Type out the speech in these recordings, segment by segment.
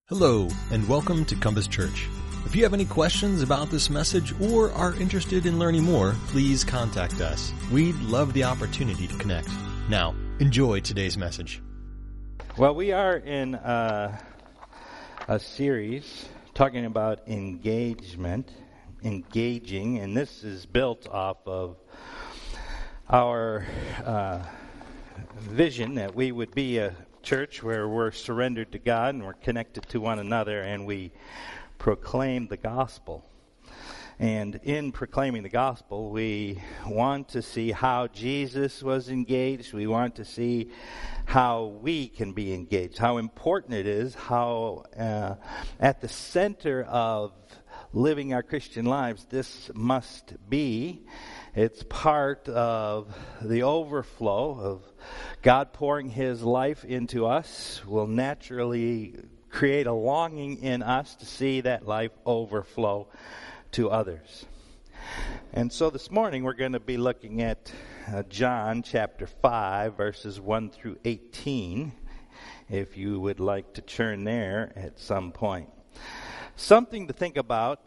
Hello, and welcome to Compass Church. If you have any questions about this message or are interested in learning more, please contact us. We'd love the opportunity to connect. Now, enjoy today's message. Well, we are in a series talking about engaging, and this is built off of our vision that we would be a church where we're surrendered to God and we're connected to one another and we proclaim the gospel. And in proclaiming the gospel, we want to see how Jesus was engaged. We want to see how we can be engaged, how important it is, how at the center of living our Christian lives this must be. It's part of the overflow of God pouring His life into us will naturally create a longing in us to see that life overflow to others. And so this morning we're going to be looking at John chapter 5 verses 1 through 18, if you would like to turn there at some point. Something to think about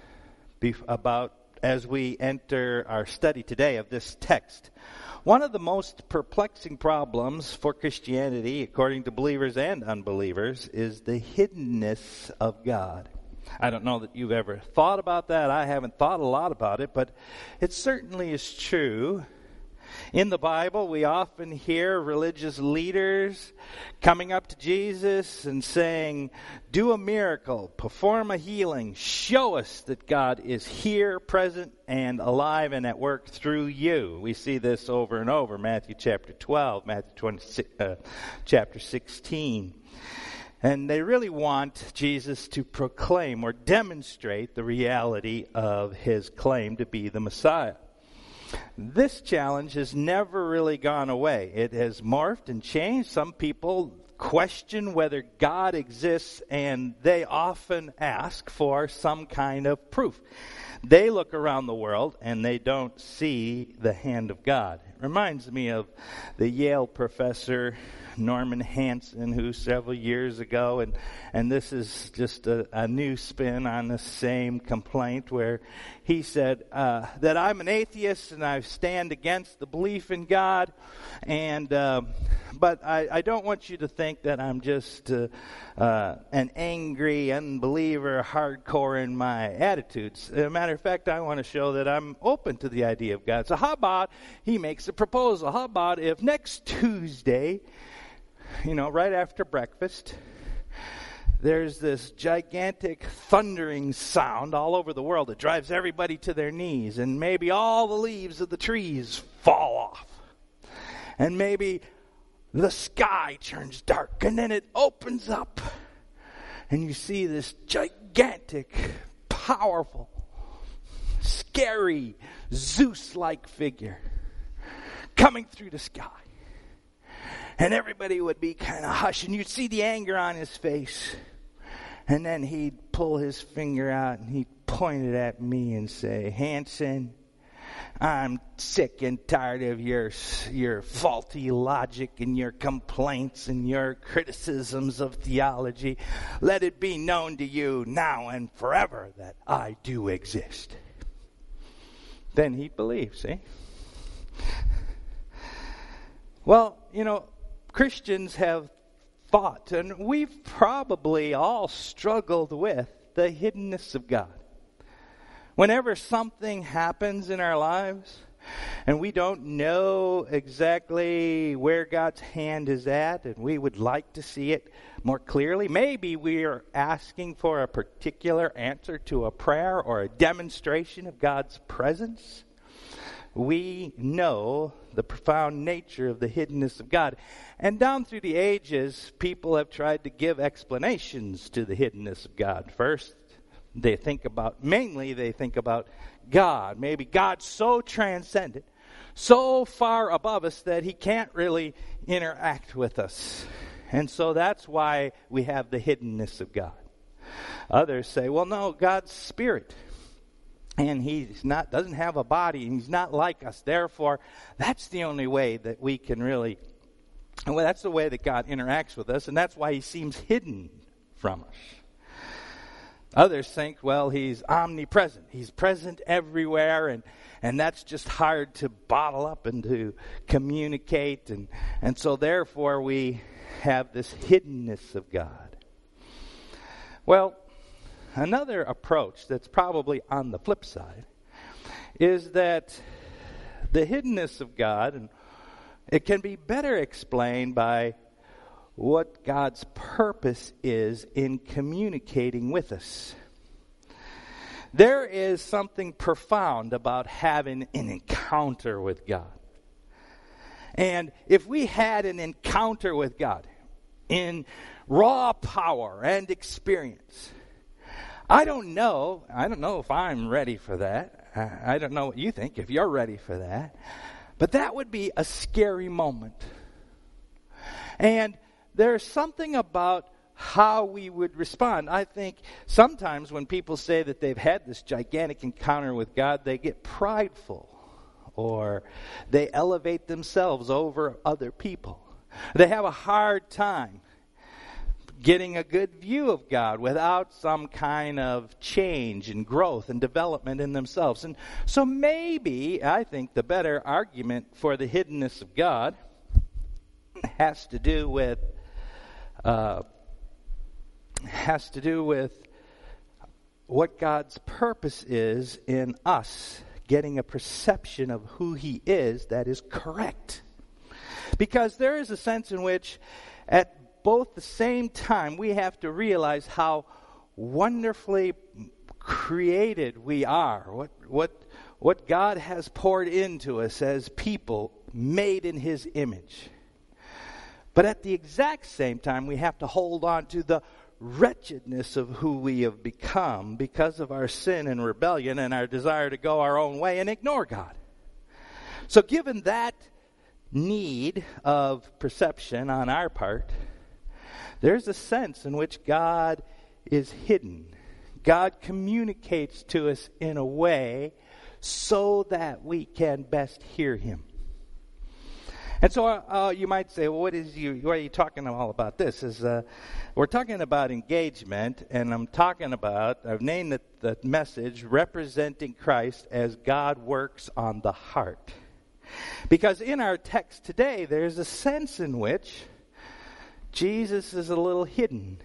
as we enter our study today of this text. One of the most perplexing problems for Christianity, according to believers and unbelievers, is the hiddenness of God. I don't know that you've ever thought about that. I haven't thought a lot about it, but it certainly is true. In the Bible, we often hear religious leaders coming up to Jesus and saying, do a miracle, perform a healing, show us that God is here, present, and alive and at work through you. We see this over and over, Matthew chapter 12, Matthew 26, chapter 16. And they really want Jesus to proclaim or demonstrate the reality of His claim to be the Messiah. This challenge has never really gone away. It has morphed and changed. Some people question whether God exists, and they often ask for some kind of proof. They look around the world and they don't see the hand of God. It reminds me of the Yale professor Norman Hansen, who several years ago, and this is just a new spin on the same complaint, where he said that I'm an atheist and I stand against the belief in God, and but I don't want you to think that I'm just an angry unbeliever, hardcore in my attitudes. As a matter of fact, I want to show that I'm open to the idea of God. So how about he makes a proposal? How about if next Tuesday, right after breakfast, there's this gigantic thundering sound all over the world that drives everybody to their knees, and maybe all the leaves of the trees fall off, and maybe the sky turns dark, and then it opens up, and you see this gigantic, powerful, scary, Zeus-like figure coming through the sky. And everybody would be kind of hushed, and you'd see the anger on his face. And then he'd pull his finger out, and he'd point it at me and say, Hansen, I'm sick and tired of your faulty logic and your complaints and your criticisms of theology. Let it be known to you now and forever that I do exist. Then he'd believe, see? Well, Christians have thought, and we've probably all struggled with the hiddenness of God. Whenever something happens in our lives and we don't know exactly where God's hand is at, and we would like to see it more clearly, maybe we are asking for a particular answer to a prayer or a demonstration of God's presence, we know the profound nature of the hiddenness of God. And down through the ages, people have tried to give explanations to the hiddenness of God. First, they think about God. Maybe God's so transcendent, so far above us that He can't really interact with us. And so that's why we have the hiddenness of God. Others say, well, no, God's spirit. And doesn't have a body, and He's not like us. Therefore, that's the only way that we can really, that's the way that God interacts with us, and that's why He seems hidden from us. Others think, well, he's omnipresent. He's present everywhere, and that's just hard to bottle up and to communicate. And so therefore we have this hiddenness of God. Well, another approach that's probably on the flip side is that the hiddenness of God, and it can be better explained by what God's purpose is in communicating with us. There is something profound about having an encounter with God. And if we had an encounter with God in raw power and experience, I don't know if I'm ready for that. I don't know what you think, if you're ready for that. But that would be a scary moment. And there's something about how we would respond. I think sometimes when people say that they've had this gigantic encounter with God, they get prideful, or they elevate themselves over other people. They have a hard time getting a good view of God without some kind of change and growth and development in themselves. And so maybe, I think, the better argument for the hiddenness of God has to do with what God's purpose is in us getting a perception of who He is that is correct. Because there is a sense in which at both the same time we have to realize how wonderfully created we are, what God has poured into us as people made in His image. But at the exact same time, we have to hold on to the wretchedness of who we have become because of our sin and rebellion and our desire to go our own way and ignore God. So given that need of perception on our part, there's a sense in which God is hidden. God communicates to us in a way so that we can best hear Him. And so you might say, well, what are you talking all about this? We're talking about engagement, and I've named the message, Representing Christ as God Works on the Heart. Because in our text today, there's a sense in which Jesus is a little hidden.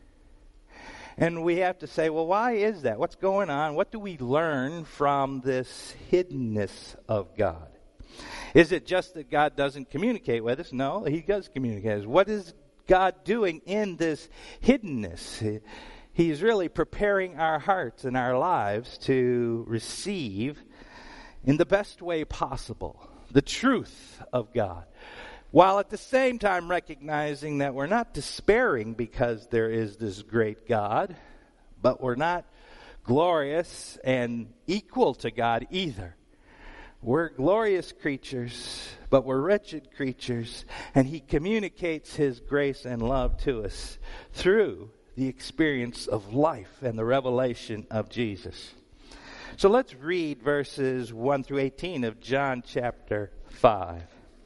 And we have to say, well, why is that? What's going on? What do we learn from this hiddenness of God? Is it just that God doesn't communicate with us? No, He does communicate with us. What is God doing in this hiddenness? He's really preparing our hearts and our lives to receive, in the best way possible, the truth of God, while at the same time recognizing that we're not despairing because there is this great God, but we're not glorious and equal to God either. We're glorious creatures, but we're wretched creatures, and He communicates His grace and love to us through the experience of life and the revelation of Jesus. So let's read verses 1 through 18 of John chapter 5.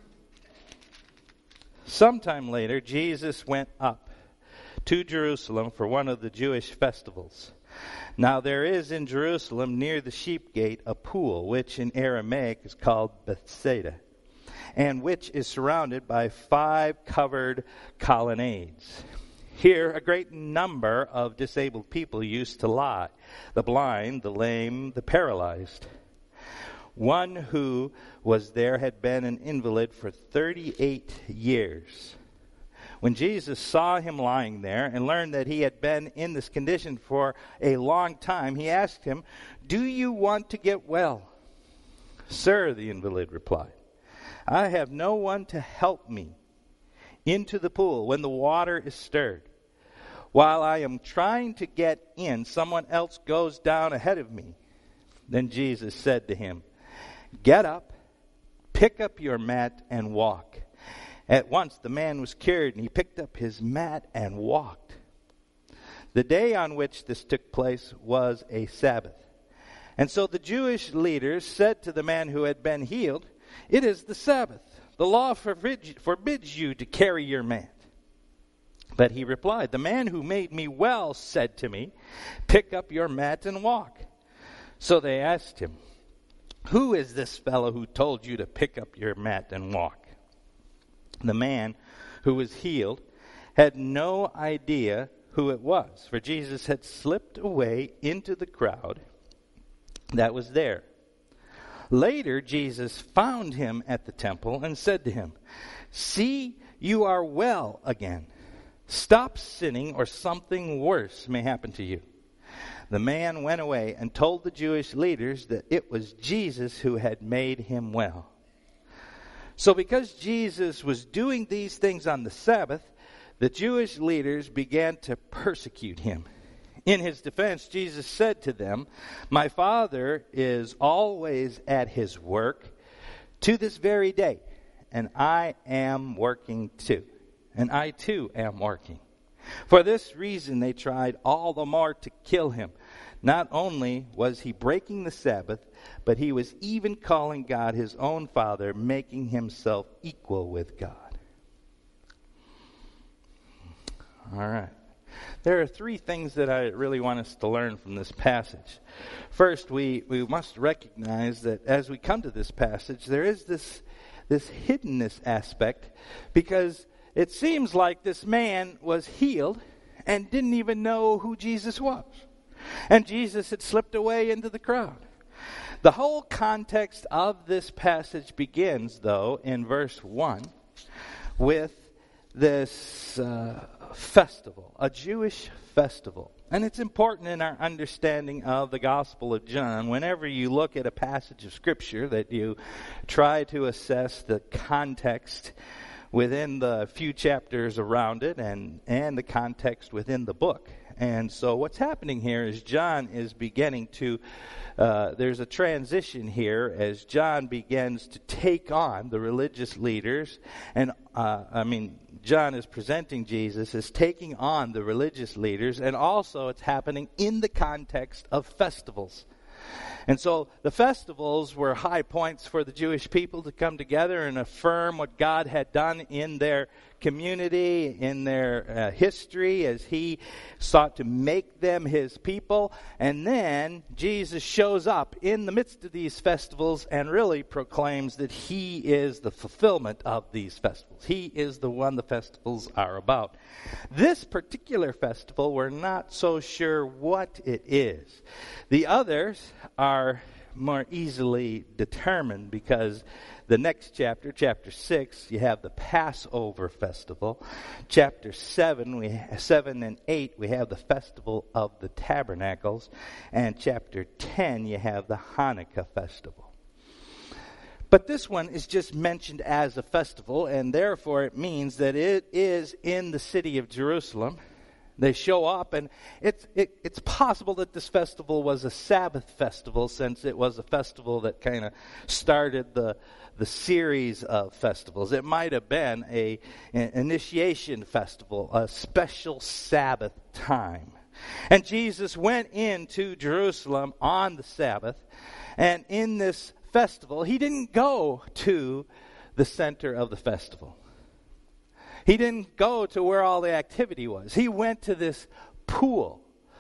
Sometime later, Jesus went up to Jerusalem for one of the Jewish festivals. Now there is in Jerusalem near the sheep gate a pool, which in Aramaic is called Bethsaida, and which is surrounded by 5 covered colonnades. Here a great number of disabled people used to lie, the blind, the lame, the paralyzed. One who was there had been an invalid for 38 years. When Jesus saw him lying there and learned that he had been in this condition for a long time, He asked him, "Do you want to get well?" "Sir," the invalid replied, "I have no one to help me into the pool when the water is stirred. While I am trying to get in, someone else goes down ahead of me." Then Jesus said to him, "Get up, pick up your mat, and walk." At once the man was cured, and he picked up his mat and walked. The day on which this took place was a Sabbath. And so the Jewish leaders said to the man who had been healed, "It is the Sabbath. The law forbids you to carry your mat." But he replied, "The man who made me well said to me, 'Pick up your mat and walk.' So they asked him, 'Who is this fellow who told you to pick up your mat and walk?' The man who was healed had no idea who it was, for Jesus had slipped away into the crowd that was there. Later, Jesus found him at the temple and said to him, 'See, you are well again. Stop sinning, or something worse may happen to you.' The man went away and told the Jewish leaders that it was Jesus who had made him well. So because Jesus was doing these things on the Sabbath, the Jewish leaders began to persecute him. In his defense, Jesus said to them, 'My Father is always at his work to this very day, and I am working too. And I too am working.' For this reason they tried all the more to kill him. Not only was he breaking the Sabbath, but he was even calling God his own Father, making himself equal with God." All right. There are three things that I really want us to learn from this passage. First, we must recognize that as we come to this passage, there is this hiddenness aspect, because it seems like this man was healed and didn't even know who Jesus was. And Jesus had slipped away into the crowd. The whole context of this passage begins, though, in verse 1 with this festival, a Jewish festival. And it's important in our understanding of the Gospel of John, whenever you look at a passage of Scripture, that you try to assess the context within the few chapters around it and the context within the book. And so what's happening here is John is beginning to, there's a transition here as John begins to take on the religious leaders. And, John is presenting Jesus as taking on the religious leaders, and also it's happening in the context of festivals. And so the festivals were high points for the Jewish people to come together and affirm what God had done in their community, in their history, as he sought to make them his people. And then Jesus shows up in the midst of these festivals and really proclaims that he is the fulfillment of these festivals. He is the one the festivals are about. This particular festival, we're not so sure what it is. The others are more easily determined, because the next chapter, chapter 6, you have the Passover festival. Chapter 7 and 8, we have the Festival of the Tabernacles. And chapter 10, you have the Hanukkah festival. But this one is just mentioned as a festival, and therefore it means that it is in the city of Jerusalem. They show up, and it's possible that this festival was a Sabbath festival, since it was a festival that kind of started the series of festivals. It might have been an initiation festival, a special Sabbath time. And Jesus went into Jerusalem on the Sabbath, and in this festival, he didn't go to the center of the festival. He didn't go to where all the activity was. He went to this pool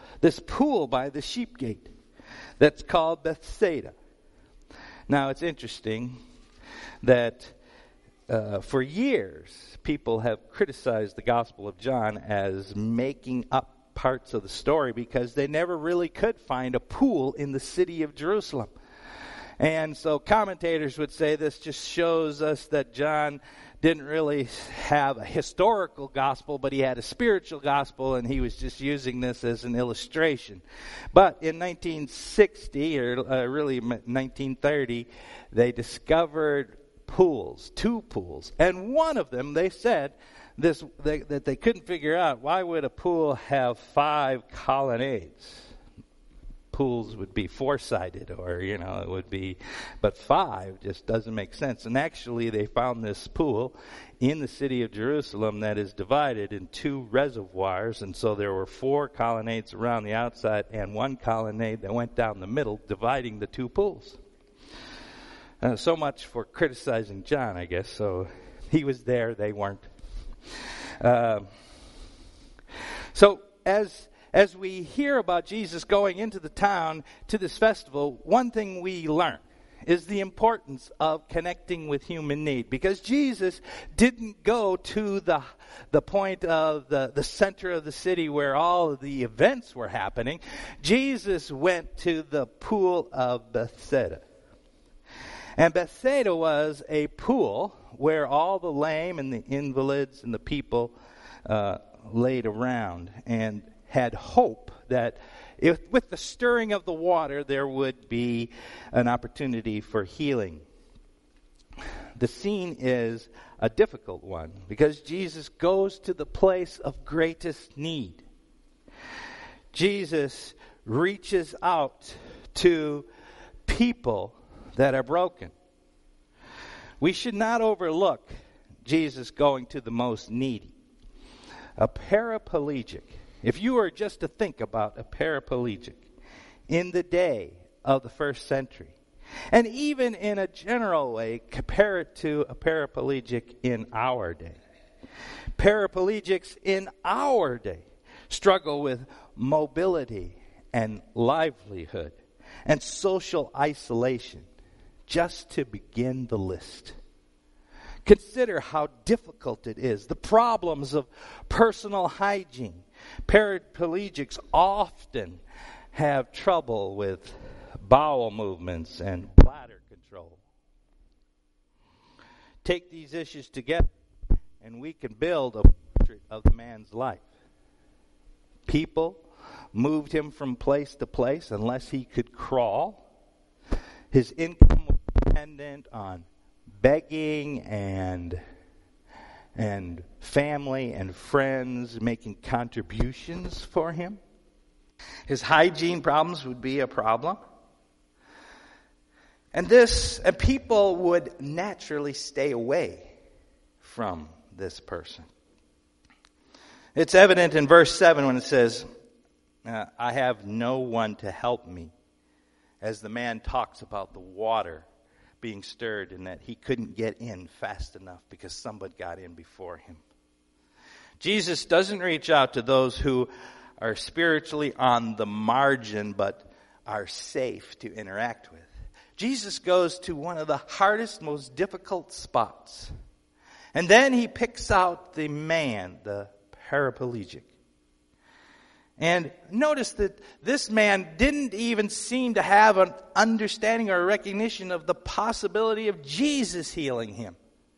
by the sheep gate that's called Bethsaida. Now, it's interesting that for years, people have criticized the Gospel of John as making up parts of the story, because they never really could find a pool in the city of Jerusalem. And so commentators would say this just shows us that John didn't really have a historical gospel, but he had a spiritual gospel, and he was just using this as an illustration. But in 1960, or really 1930, they discovered two pools. And one of them, they said that they couldn't figure out, why would a pool have 5 colonnades? Pools would be 4-sided, or, it would be, but 5 just doesn't make sense. And actually, they found this pool in the city of Jerusalem that is divided in 2 reservoirs. And so there were 4 colonnades around the outside and 1 colonnade that went down the middle, dividing the 2 pools. So much for criticizing John, I guess. So he was there, they weren't. So as we hear about Jesus going into the town to this festival, one thing we learn is the importance of connecting with human need. Because Jesus didn't go to the point of the center of the city where all of the events were happening. Jesus went to the pool of Bethesda. And Bethesda was a pool where all the lame and the invalids and the people laid around and had hope that with the stirring of the water, there would be an opportunity for healing. The scene is a difficult one because Jesus goes to the place of greatest need. Jesus reaches out to people that are broken. We should not overlook Jesus going to the most needy. A paraplegic. If you were just to think about a paraplegic in the day of the first century, and even in a general way, compare it to a paraplegic in our day. Paraplegics in our day struggle with mobility and livelihood and social isolation, just to begin the list. Consider how difficult it is, the problems of personal hygiene. Paraplegics often have trouble with bowel movements and bladder control. Take these issues together, and we can build a portrait of the man's life. People moved him from place to place unless he could crawl. His income was dependent on begging and family and friends making contributions for him. His hygiene problems would be a problem. And people would naturally stay away from this person. It's evident in verse 7 when it says, I have no one to help me, as the man talks about the water being stirred and that he couldn't get in fast enough because somebody got in before him. Jesus doesn't reach out to those who are spiritually on the margin but are safe to interact with. Jesus goes to one of the hardest, most difficult spots. And then he picks out the man, the paraplegic. And notice that this man didn't even seem to have an understanding or a recognition of the possibility of Jesus healing him.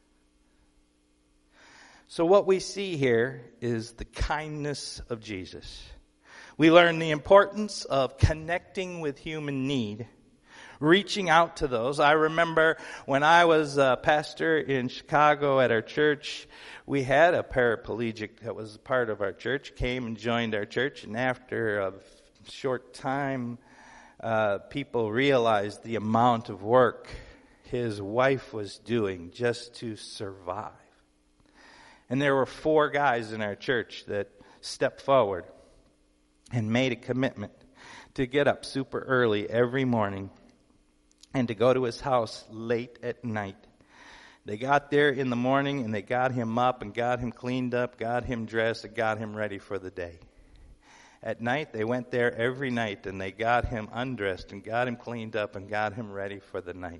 So what we see here is the kindness of Jesus. We learn the importance of connecting with human need, reaching out to those. I remember when I was a pastor in Chicago at our church, we had a paraplegic that was part of our church, came and joined our church, and after a short time, people realized the amount of work his wife was doing just to survive. And there were 4 guys in our church that stepped forward and made a commitment to get up super early every morning and to go to his house late at night. They got there in the morning and they got him up and got him cleaned up, got him dressed, and got him ready for the day. At night, they went there every night and they got him undressed and got him cleaned up and got him ready for the night.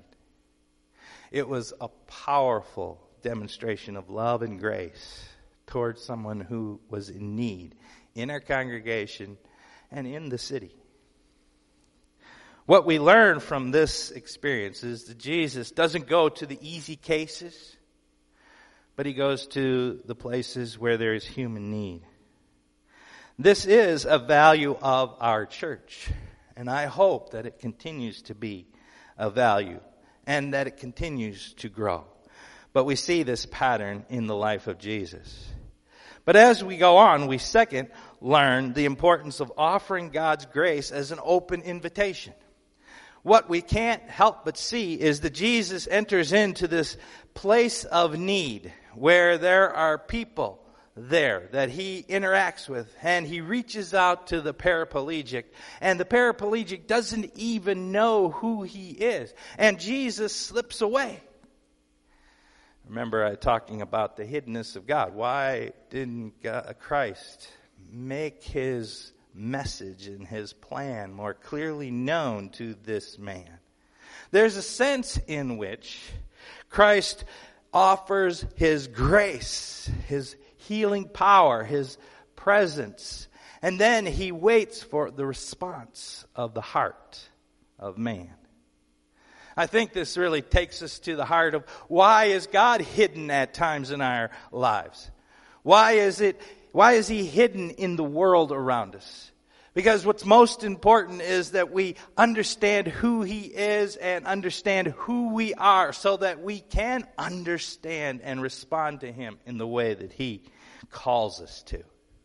It was a powerful demonstration of love and grace towards someone who was in need in our congregation and in the city. What we learn from this experience is that Jesus doesn't go to the easy cases, but he goes to the places where there is human need. This is a value of our church, and I hope that it continues to be a value and that it continues to grow. But we see this pattern in the life of Jesus. But as we go on, we second learn the importance of offering God's grace as an open invitation. What we can't help but see is that Jesus enters into this place of need where there are people there that he interacts with, and he reaches out to the paraplegic, and the paraplegic doesn't even know who he is, and Jesus slips away. Remember I talking about the hiddenness of God. Why didn't Christ make his message and his plan more clearly known to this man. There's a sense in which Christ offers his grace, his healing power, his presence, and then he waits for the response of the heart of man. I think this really takes us to the heart of why is God hidden at times in our lives? Why is he hidden in the world around us? Because what's most important is that we understand who he is and understand who we are so that we can understand and respond to him in the way that he calls us to.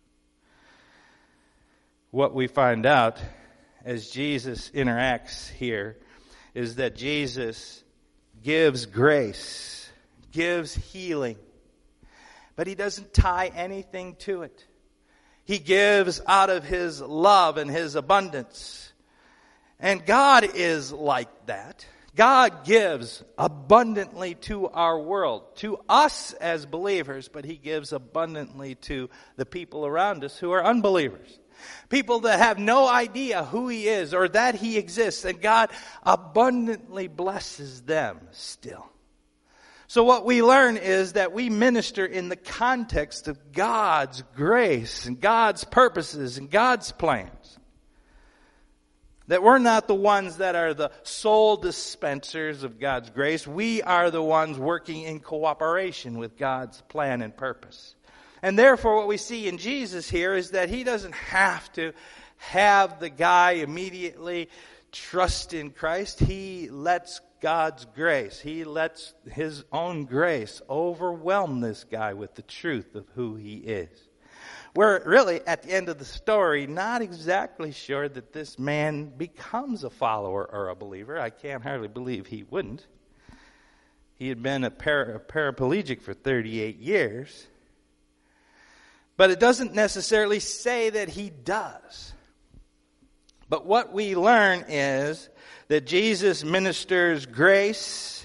What we find out as Jesus interacts here is that Jesus gives grace, gives healing, but he doesn't tie anything to it. He gives out of his love and his abundance. And God is like that. God gives abundantly to our world, to us as believers, but he gives abundantly to the people around us who are unbelievers. People that have no idea who he is or that he exists, and God abundantly blesses them still. So what we learn is that we minister in the context of God's grace and God's purposes and God's plans. That we're not the ones that are the sole dispensers of God's grace. We are the ones working in cooperation with God's plan and purpose. And therefore what we see in Jesus here is that he doesn't have to have the guy immediately trust in Christ. He lets God's grace, he lets his own grace overwhelm this guy with the truth of who he is. We're really, at the end of the story, not exactly sure that this man becomes a follower or a believer. I can't hardly believe he wouldn't. He had been a paraplegic for 38 years. But it doesn't necessarily say that he does. But what we learn is that Jesus ministers grace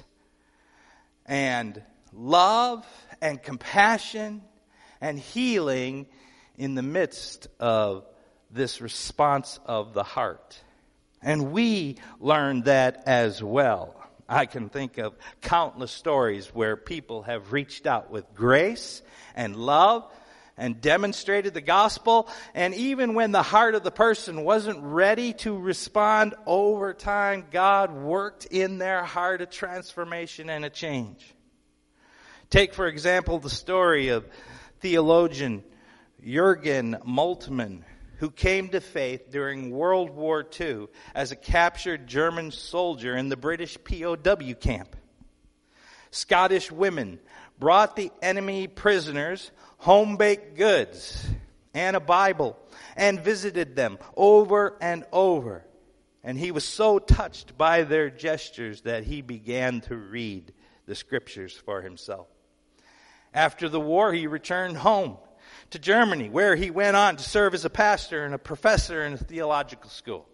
and love and compassion and healing in the midst of this response of the heart. And we learn that as well. I can think of countless stories where people have reached out with grace and love and demonstrated the gospel, and even when the heart of the person wasn't ready to respond, over time God worked in their heart a transformation and a change. Take, for example, the story of theologian Jürgen Moltmann, who came to faith during World War II as a captured German soldier in the British POW camp. Scottish women brought the enemy prisoners home-baked goods and a Bible and visited them over and over. And he was so touched by their gestures that he began to read the scriptures for himself. After the war, he returned home to Germany, where he went on to serve as a pastor and a professor in a theological school.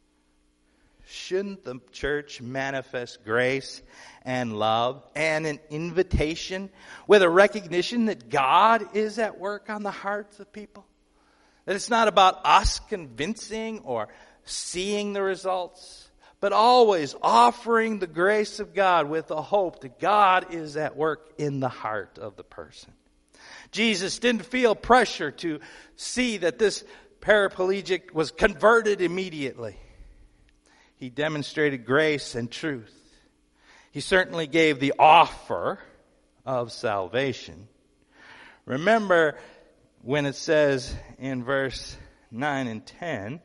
Shouldn't the church manifest grace and love and an invitation with a recognition that God is at work on the hearts of people? That it's not about us convincing or seeing the results, but always offering the grace of God with the hope that God is at work in the heart of the person. Jesus didn't feel pressure to see that this paraplegic was converted immediately. He demonstrated grace and truth. He certainly gave the offer of salvation. Remember when it says in verse 9 and 10,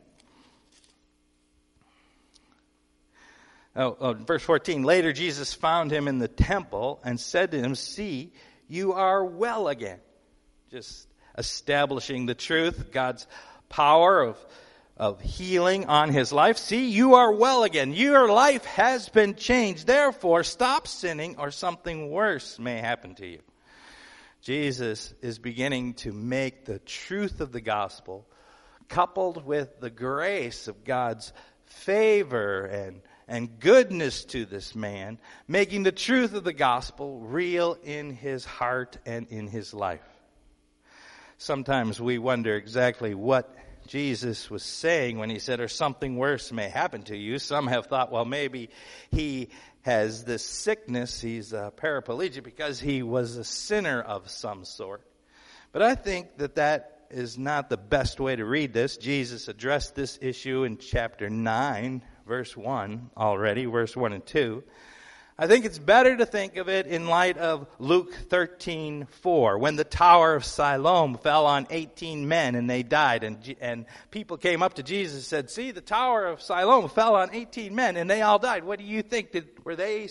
verse 14, later Jesus found him in the temple and said to him, "See, you are well again." Just establishing the truth, God's power of healing on his life. See, you are well again. Your life has been changed. Therefore, stop sinning or something worse may happen to you. Jesus is beginning to make the truth of the gospel, coupled with the grace of God's favor and goodness to this man, making the truth of the gospel real in his heart and in his life. Sometimes we wonder exactly what Jesus was saying when he said, or something worse may happen to you. Some have thought, well, maybe he has this sickness, he's a paraplegic because he was a sinner of some sort. But I think that is not the best way to read this. Jesus addressed this issue in chapter 9, verse 1 already, verse 1 and 2. I think it's better to think of it in light of Luke 13:4, when the Tower of Siloam fell on 18 men and they died. And people came up to Jesus and said, see, the Tower of Siloam fell on 18 men and they all died. What do you think? Were they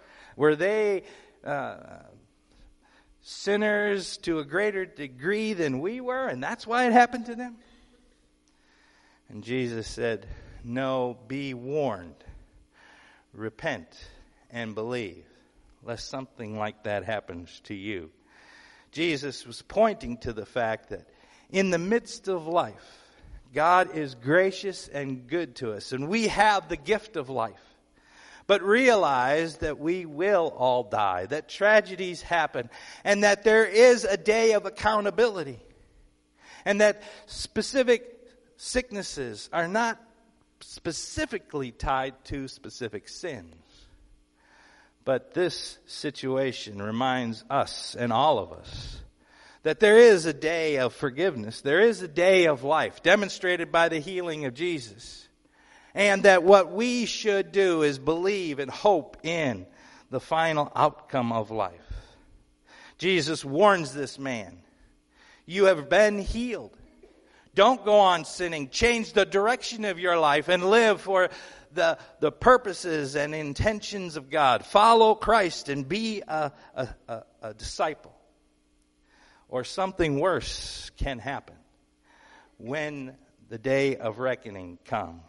sinners to a greater degree than we were, and that's why it happened to them? And Jesus said, no, be warned. Repent and believe, lest something like that happens to you. Jesus was pointing to the fact that in the midst of life, God is gracious and good to us, and we have the gift of life. But realize that we will all die, that tragedies happen, and that there is a day of accountability, and that specific sicknesses are not specifically tied to specific sins. But this situation reminds us and all of us that there is a day of forgiveness. There is a day of life demonstrated by the healing of Jesus. And that what we should do is believe and hope in the final outcome of life. Jesus warns this man, you have been healed. Don't go on sinning. Change the direction of your life and live for the purposes and intentions of God. Follow Christ and be a disciple. Or something worse can happen when the day of reckoning comes.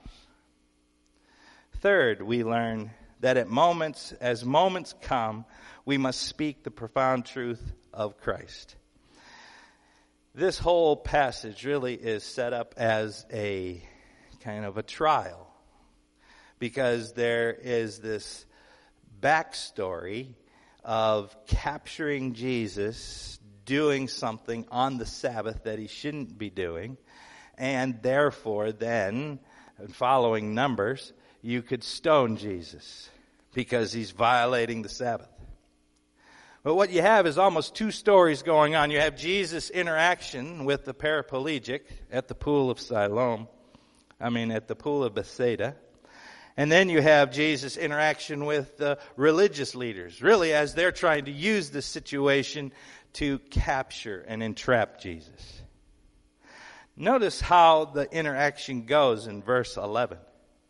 Third, we learn that as moments come, we must speak the profound truth of Christ. This whole passage really is set up as a kind of a trial, because there is this backstory of capturing Jesus doing something on the Sabbath that he shouldn't be doing, and therefore then, following Numbers, you could stone Jesus because he's violating the Sabbath. But what you have is almost two stories going on. You have Jesus' interaction with the paraplegic at the pool of at the pool of Bethsaida. And then you have Jesus' interaction with the religious leaders, really as they're trying to use this situation to capture and entrap Jesus. Notice how the interaction goes in verse 11.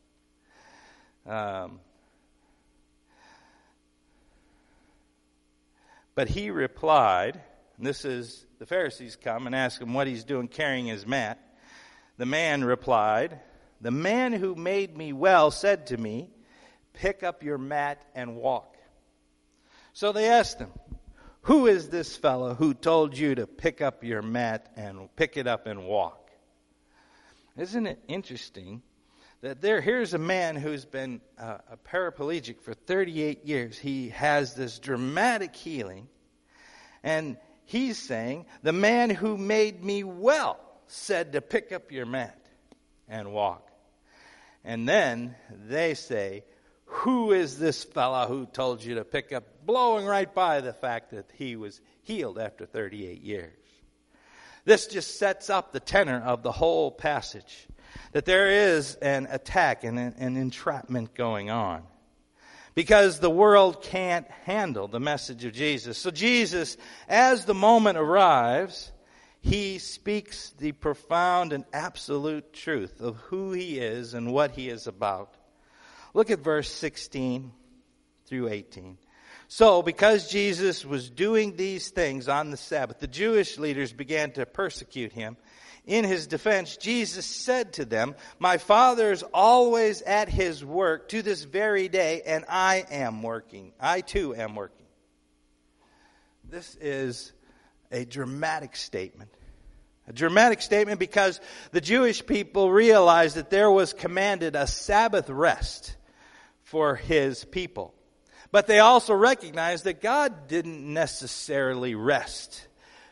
But he replied, and this is, the Pharisees come and ask him what he's doing carrying his mat. The man replied, the man who made me well said to me, pick up your mat and walk. So they asked him, who is this fellow who told you to pick up your mat and pick it up and walk? Isn't it interesting that here's a man who's been a paraplegic for 38 years. He has this dramatic healing. And he's saying, the man who made me well said to pick up your mat and walk. And then they say, who is this fellow who told you to pick up, blowing right by the fact that he was healed after 38 years. This just sets up the tenor of the whole passage. That there is an attack and an entrapment going on. Because the world can't handle the message of Jesus. So Jesus, as the moment arrives, he speaks the profound and absolute truth of who he is and what he is about. Look at verse 16 through 18. So, because Jesus was doing these things on the Sabbath, the Jewish leaders began to persecute him. In his defense, Jesus said to them, my Father is always at his work to this very day, and I am working. I too am working. This is a dramatic statement. A dramatic statement because the Jewish people realized that there was commanded a Sabbath rest for his people. But they also recognized that God didn't necessarily rest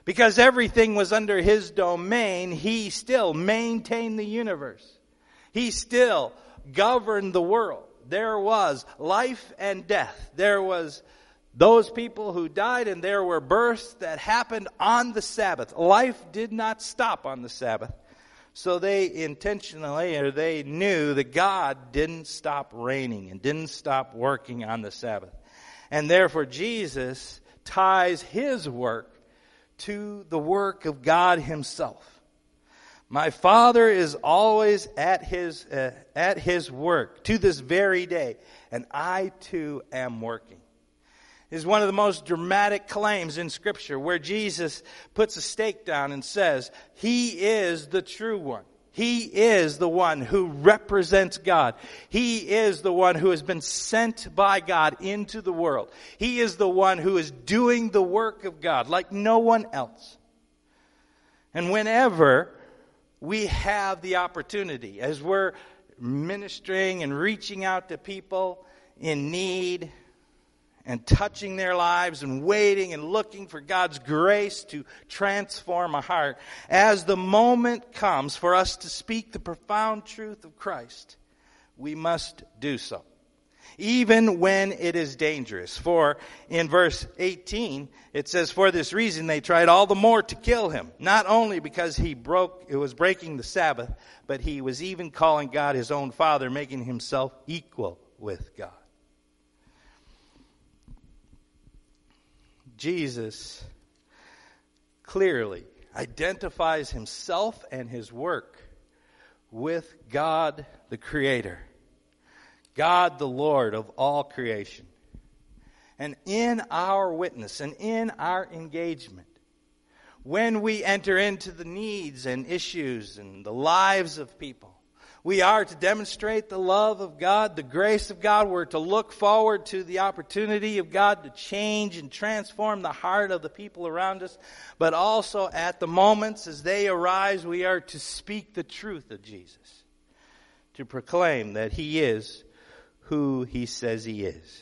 Because everything was under his domain, he still maintained the universe. He still governed the world. There was life and death. There was those people who died, and there were births that happened on the Sabbath. Life did not stop on the Sabbath. So they knew that God didn't stop reigning and didn't stop working on the Sabbath. And therefore Jesus ties his work to the work of God himself. My Father is always at his work to this very day, and I too am working. Is one of the most dramatic claims in Scripture, where Jesus puts a stake down and says, He is the true one. He is the one who represents God. He is the one who has been sent by God into the world. He is the one who is doing the work of God like no one else. And whenever we have the opportunity, as we're ministering and reaching out to people in need, and touching their lives and waiting and looking for God's grace to transform a heart, as the moment comes for us to speak the profound truth of Christ, we must do so, even when it is dangerous. For in verse 18, it says, "For this reason they tried all the more to kill him, not only because it was breaking the Sabbath, but he was even calling God his own Father, making himself equal with God." Jesus clearly identifies himself and his work with God the Creator, God the Lord of all creation. And in our witness and in our engagement, when we enter into the needs and issues and the lives of people, we are to demonstrate the love of God, the grace of God. We're to look forward to the opportunity of God to change and transform the heart of the people around us. But also at the moments as they arise, we are to speak the truth of Jesus, to proclaim that he is who he says he is.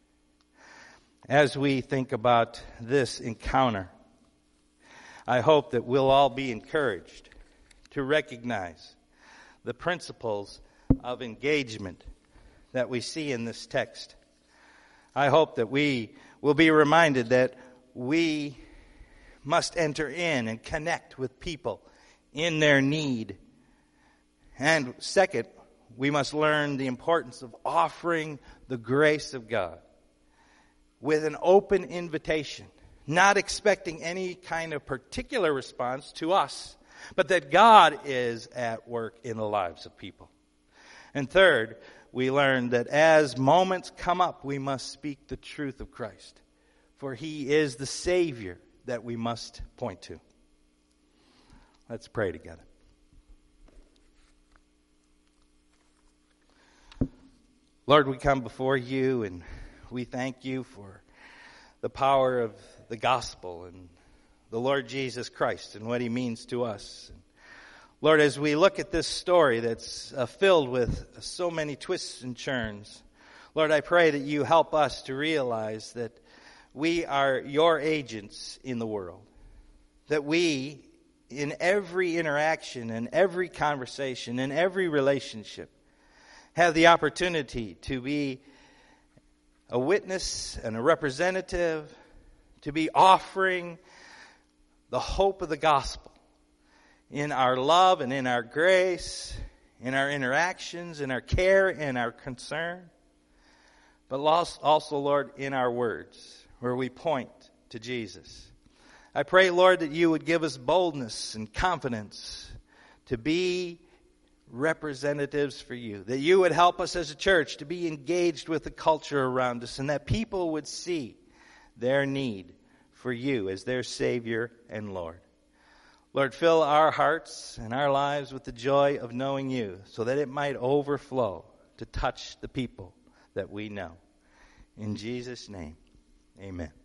As we think about this encounter, I hope that we'll all be encouraged to recognize the principles of engagement that we see in this text. I hope that we will be reminded that we must enter in and connect with people in their need. And second, we must learn the importance of offering the grace of God with an open invitation, not expecting any kind of particular response to us, but that God is at work in the lives of people. And third, we learn that as moments come up, we must speak the truth of Christ, for he is the Savior that we must point to. Let's pray together. Lord, we come before you and we thank you for the power of the gospel and the Lord Jesus Christ and what he means to us. Lord, as we look at this story that's filled with so many twists and turns, Lord, I pray that you help us to realize that we are your agents in the world. That we, in every interaction, in every conversation, in every relationship, have the opportunity to be a witness and a representative, to be offering the hope of the gospel in our love and in our grace, in our interactions, in our care and our concern, but also, Lord, in our words, where we point to Jesus. I pray, Lord, that you would give us boldness and confidence to be representatives for you, that you would help us as a church to be engaged with the culture around us, and that people would see their need for you as their Savior and Lord. Lord, fill our hearts and our lives with the joy of knowing you so that it might overflow to touch the people that we know. In Jesus' name, amen.